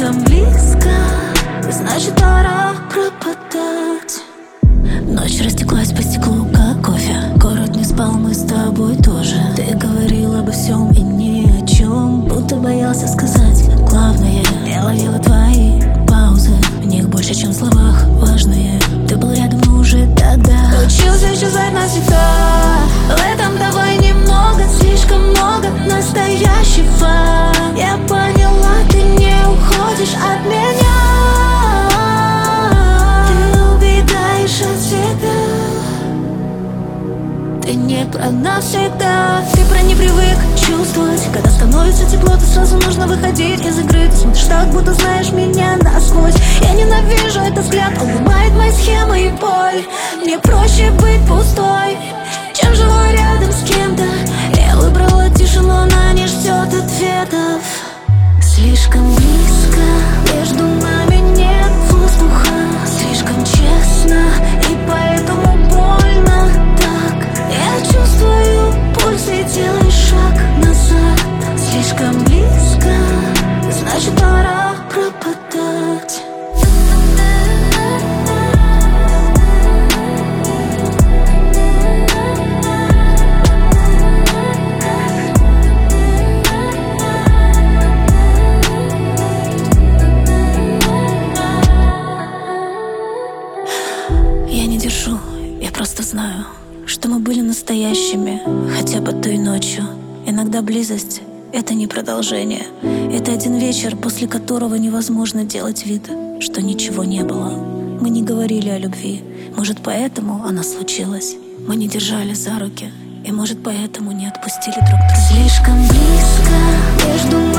Слишком близко, значит пора пропадать. Ночь растеклась по стеклу, как кофе. Город не спал, мы с тобой тоже. Ты говорил обо всем и ни о чем, будто боялся сказать главное. Я ловила твои паузы, в них больше, чем в словах важные. Ты был рядом, но уже тогда учился исчезать навсегда. В этом давай немного, слишком много настоящего. Я поняла, ты не уходишь от меня. Ты убегаешь от себя. Ты не про навсегда. Ты про не привык чувствовать. Когда становится тепло, то сразу нужно выходить из игры. Ты смотришь так, будто знаешь меня насквозь. Я ненавижу этот взгляд, он ломает мои схемы и боль. Мне проще быть пустой, чем живой рядом с кем-то. Я выбрала тишину, она не ждет ответов. Слишком близко, между нами нет воздуха. Слишком честно, и поэтому больно так. Я чувствую пульс и делаю шаг назад. Слишком близко, значит пора пропадать. Я не держу, я просто знаю, что мы были настоящими, хотя бы той ночью. Иногда близость — это не продолжение. Это один вечер, после которого невозможно делать вид, что ничего не было. Мы не говорили о любви, может, поэтому она случилась. Мы не держали за руки, и, может, поэтому не отпустили друг друга. Слишком близко, между